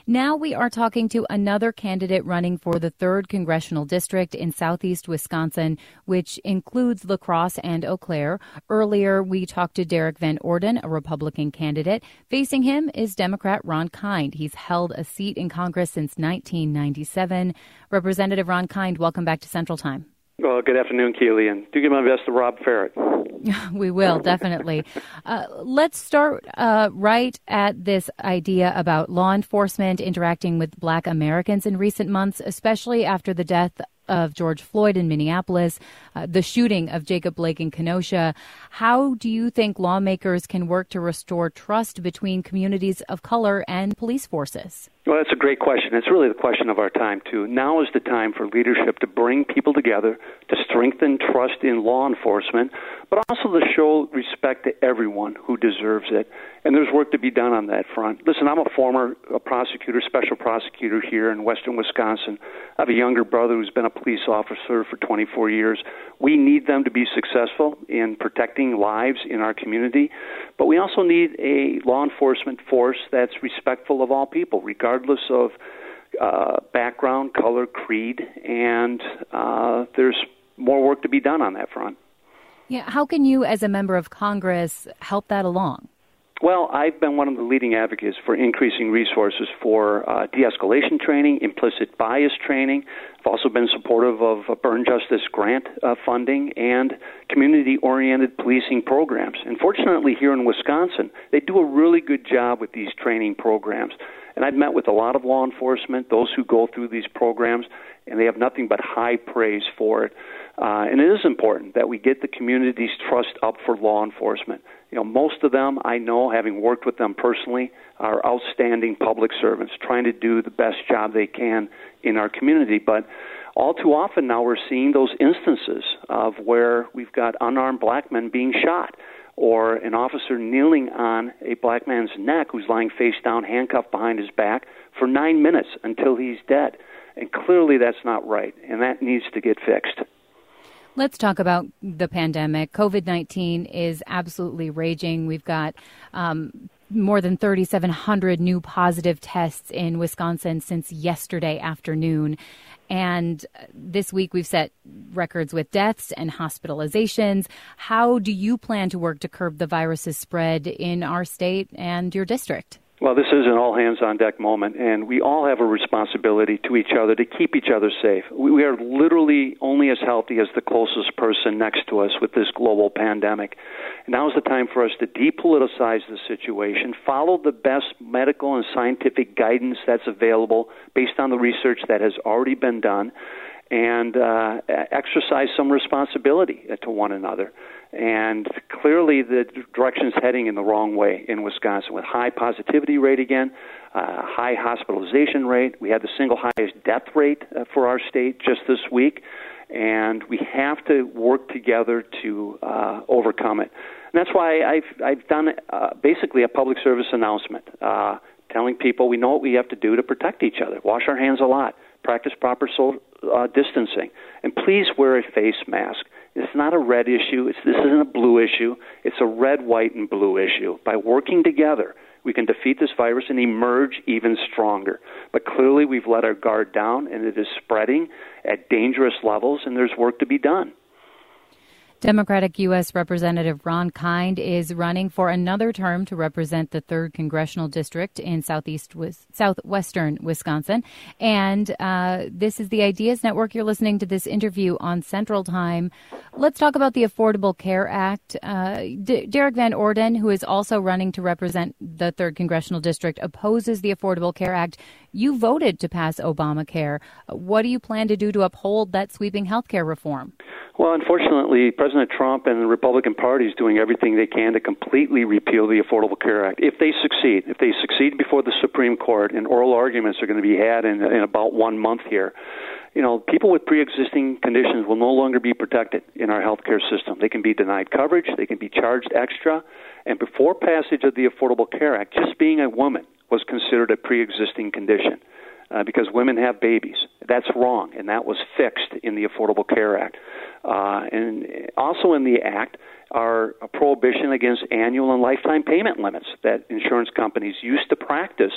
Now we are talking to another candidate running for the 3rd Congressional District in southeast Wisconsin, which includes La Crosse and Eau Claire. Earlier, we talked to Derek Van Orden, a Republican candidate. Facing him is Democrat Ron Kind. He's held a seat in Congress since 1997. Representative Ron Kind, welcome back to Central Time. Well, good afternoon, Keely, and do give my best to Rob Ferret. We will, definitely. Let's start right at this idea about law enforcement interacting with Black Americans in recent months, especially after the death of George Floyd in Minneapolis, the shooting of Jacob Blake in Kenosha. How do you think lawmakers can work to restore trust between communities of color and police forces? Well, that's a great question. It's really the question of our time, too. Now is the time for leadership to bring people together, to strengthen trust in law enforcement, but also to show respect to everyone who deserves it. And there's work to be done on that front. Listen, I'm a former prosecutor, special prosecutor here in western Wisconsin. I have a younger brother who's been a police officer for 24 years. We need them to be successful in protecting lives in our community, but we also need a law enforcement force that's respectful of all people, regardless of background, color, creed, and there's more work to be done on that front. Yeah, how can you, as a member of Congress, help that along? Well, I've been one of the leading advocates for increasing resources for de-escalation training, implicit bias training. I've also been supportive of burn justice grant funding and community-oriented policing programs. And fortunately, here in Wisconsin, they do a really good job with these training programs. And I've met with a lot of law enforcement, those who go through these programs, and they have nothing but high praise for it. And it is important that we get the community's trust up for law enforcement. You know, most of them, I know, having worked with them personally, are outstanding public servants trying to do the best job they can in our community. But all too often now we're seeing those instances of where we've got unarmed black men being shot, or an officer kneeling on a black man's neck who's lying face down, handcuffed behind his back for 9 minutes until he's dead. And clearly that's not right, and that needs to get fixed. Let's talk about the pandemic. COVID-19 is absolutely raging. We've got more than 3,700 new positive tests in Wisconsin since yesterday afternoon. And this week we've set records with deaths and hospitalizations. How do you plan to work to curb the virus's spread in our state and your district? Well, this is an all-hands-on-deck moment, and we all have a responsibility to each other to keep each other safe. We are literally only as healthy as the closest person next to us with this global pandemic. And now is the time for us to depoliticize the situation, follow the best medical and scientific guidance that's available based on the research that has already been done, and exercise some responsibility to one another. And clearly the direction's heading in the wrong way in Wisconsin, with high positivity rate again, high hospitalization rate. We had the single highest death rate for our state just this week, and we have to work together to overcome it. And that's why I've done basically a public service announcement, telling people we know what we have to do to protect each other. Wash our hands a lot, practice proper social distancing, and please wear a face mask. It's not a red issue. This isn't a blue issue. It's a red, white, and blue issue. By working together, we can defeat this virus and emerge even stronger. But clearly, we've let our guard down, and it is spreading at dangerous levels, and there's work to be done. Democratic U.S. Representative Ron Kind is running for another term to represent the 3rd Congressional District in southwestern Wisconsin. And this is the Ideas Network. You're listening to this interview on Central Time. Let's talk about the Affordable Care Act. Derek Van Orden, who is also running to represent the 3rd Congressional District, opposes the Affordable Care Act. You voted to pass Obamacare. What do you plan to do to uphold that sweeping health care reform? Well, unfortunately, President Trump and the Republican Party is doing everything they can to completely repeal the Affordable Care Act. If they succeed before the Supreme Court, and oral arguments are going to be had in about 1 month here, you know, people with pre-existing conditions will no longer be protected in our healthcare system. They can be denied coverage, they can be charged extra, and before passage of the Affordable Care Act, just being a woman was considered a pre-existing condition. Because women have babies. That's wrong, and that was fixed in the Affordable Care Act. And also in the Act are a prohibition against annual and lifetime payment limits that insurance companies used to practice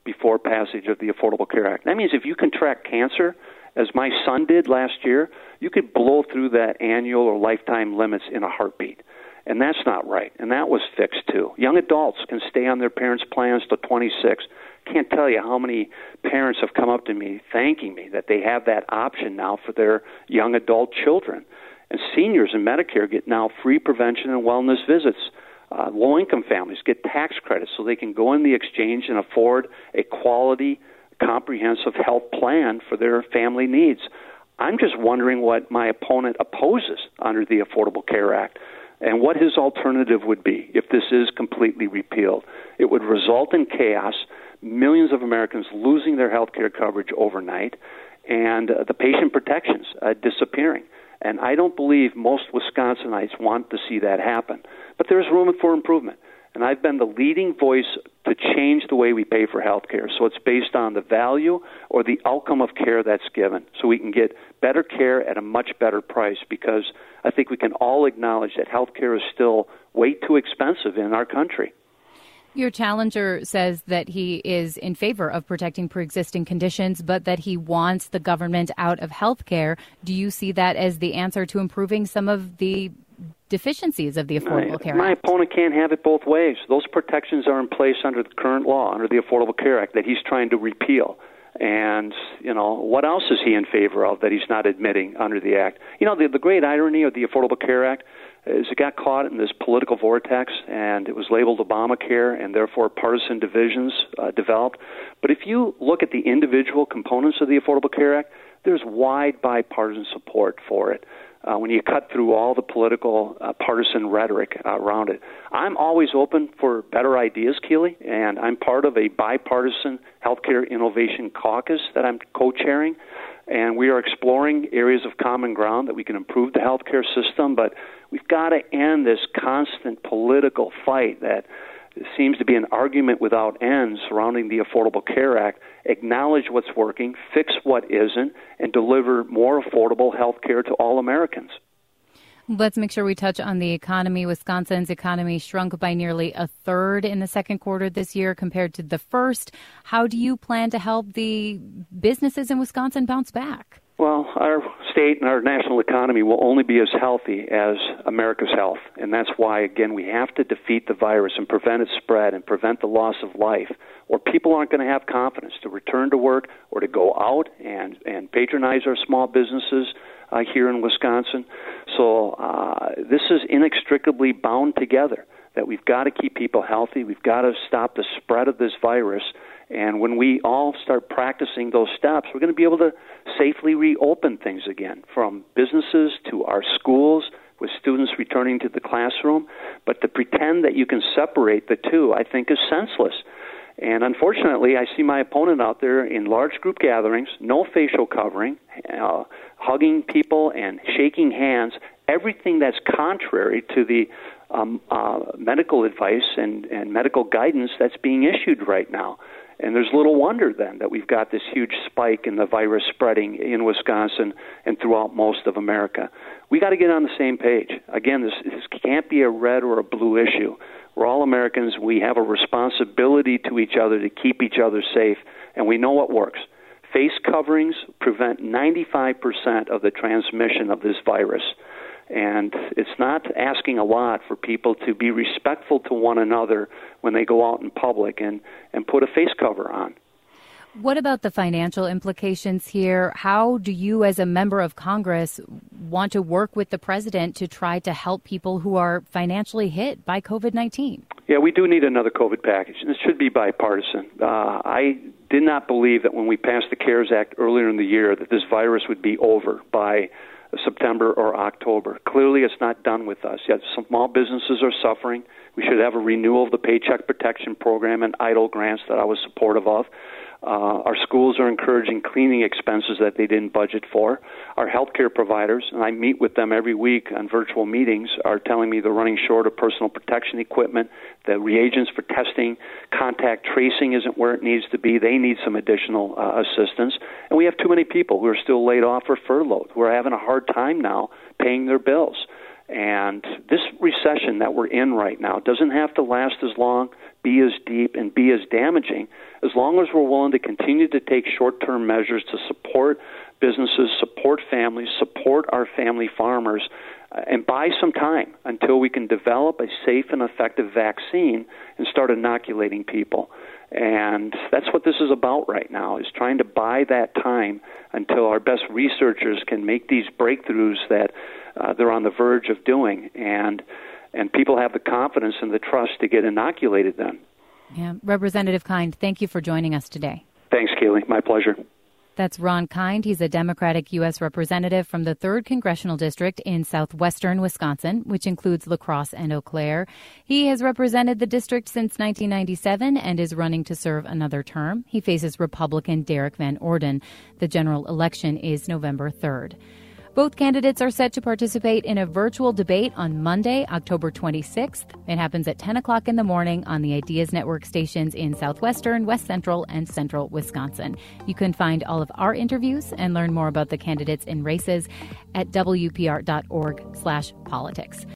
before passage of the Affordable Care Act. That means if you contract cancer, as my son did last year, you could blow through that annual or lifetime limits in a heartbeat. And that's not right. And that was fixed, too. Young adults can stay on their parents' plans till 26. Can't tell you how many parents have come up to me thanking me that they have that option now for their young adult children. And seniors in Medicare get now free prevention and wellness visits. Low-income families get tax credits so they can go in the exchange and afford a quality, comprehensive health plan for their family needs. I'm just wondering what my opponent opposes under the Affordable Care Act and what his alternative would be if this is completely repealed. It would result in chaos, millions of Americans losing their health care coverage overnight, and the patient protections disappearing. And I don't believe most Wisconsinites want to see that happen. But there's room for improvement. And I've been the leading voice to change the way we pay for health care. So it's based on the value or the outcome of care that's given. So we can get better care at a much better price, because I think we can all acknowledge that health care is still way too expensive in our country. Your challenger says that he is in favor of protecting pre-existing conditions, but that he wants the government out of health care. Do you see that as the answer to improving some of the deficiencies of the Affordable Care Act? My opponent can't have it both ways. Those protections are in place under the current law, under the Affordable Care Act, that he's trying to repeal. And, what else is he in favor of that he's not admitting under the Act? The great irony of the Affordable Care Act is it got caught in this political vortex, and it was labeled Obamacare, and therefore partisan divisions developed. But if you look at the individual components of the Affordable Care Act, there's wide bipartisan support for it. When you cut through all the political partisan rhetoric around it. I'm always open for better ideas, Keely, and I'm part of a bipartisan healthcare innovation caucus that I'm co-chairing, and we are exploring areas of common ground that we can improve the healthcare system, but we've got to end this constant political fight that seems to be an argument without end surrounding the Affordable Care Act. Acknowledge what's working, fix what isn't, and deliver more affordable health care to all Americans. Let's make sure we touch on the economy. Wisconsin's economy shrunk by nearly a third in the second quarter this year compared to the first. How do you plan to help the businesses in Wisconsin bounce back? Well, our state and our national economy will only be as healthy as America's health. And that's why, again, we have to defeat the virus and prevent its spread and prevent the loss of life, or people aren't going to have confidence to return to work or to go out and patronize our small businesses here in Wisconsin. So this is inextricably bound together, that we've got to keep people healthy. We've got to stop the spread of this virus. And when we all start practicing those steps, we're going to be able to safely reopen things again, from businesses to our schools, with students returning to the classroom. But to pretend that you can separate the two, I think, is senseless. And unfortunately, I see my opponent out there in large group gatherings, no facial covering, hugging people and shaking hands, everything that's contrary to the medical advice and medical guidance that's being issued right now. And there's little wonder then that we've got this huge spike in the virus spreading in Wisconsin and throughout most of America. We got to get on the same page. Again, this can't be a red or a blue issue. We're all Americans. We have a responsibility to each other to keep each other safe, and we know what works. Face coverings prevent 95% of the transmission of this virus. And it's not asking a lot for people to be respectful to one another when they go out in public and put a face cover on. What about the financial implications here? How do you, as a member of Congress, want to work with the president to try to help people who are financially hit by COVID-19? Yeah, we do need another COVID package, and it should be bipartisan. I did not believe that when we passed the CARES Act earlier in the year that this virus would be over by September or October. Clearly, it's not done with us yet. Small businesses are suffering. We should have a renewal of the Paycheck Protection Program and EIDL grants that I was supportive of. Our schools are encouraging cleaning expenses that they didn't budget for. Our healthcare providers, and I meet with them every week on virtual meetings, are telling me they're running short of personal protection equipment, the reagents for testing, contact tracing isn't where it needs to be. They need some additional assistance. And we have too many people who are still laid off or furloughed, who are having a hard time now paying their bills. And this recession that we're in right now doesn't have to last as long, be as deep, and be as damaging as long as we're willing to continue to take short-term measures to support businesses, support families, support our family farmers, and buy some time until we can develop a safe and effective vaccine and start inoculating people. And that's what this is about right now, is trying to buy that time until our best researchers can make these breakthroughs that they're on the verge of doing, and people have the confidence and the trust to get inoculated then. Yeah. Representative Kind, thank you for joining us today. Thanks, Kaylee. My pleasure. That's Ron Kind. He's a Democratic U.S. representative from the 3rd Congressional District in southwestern Wisconsin, which includes La Crosse and Eau Claire. He has represented the district since 1997 and is running to serve another term. He faces Republican Derek Van Orden. The general election is November 3rd. Both candidates are set to participate in a virtual debate on Monday, October 26th. It happens at 10 o'clock in the morning on the Ideas Network stations in southwestern, west central, and central Wisconsin. You can find all of our interviews and learn more about the candidates in races at WPR.org/politics.